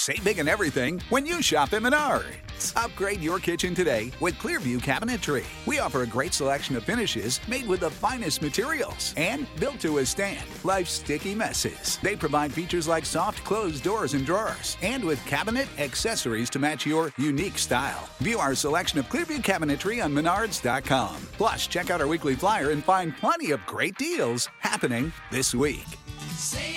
Save big on everything when you shop at Menards. Upgrade your kitchen today with Clearview Cabinetry. We offer a great selection of finishes made with the finest materials and built to withstand life's sticky messes. They provide features like soft closed doors and drawers, and with cabinet accessories to match your unique style. View our selection of Clearview Cabinetry on Menards.com. Plus, check out our weekly flyer and find plenty of great deals happening this week. Save